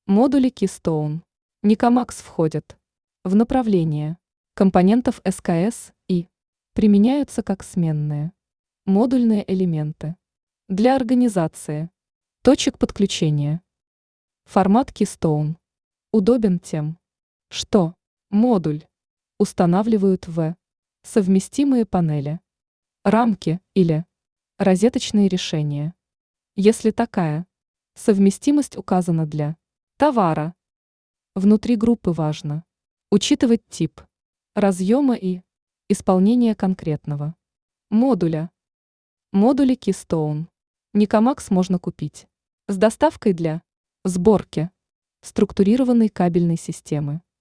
Модули Keystone. Никомакс входят в направление компонентов СКС и применяются как сменные модульные элементы для организации точек подключения. Формат Keystone удобен тем, что модуль устанавливают в совместимые панели, рамки или розеточные решения, если такая совместимость указана для товара. Внутри группы важно учитывать тип разъема и исполнение конкретного модуля. Модули Keystone Никомакс можно купить с доставкой для сборки структурированной кабельной системы.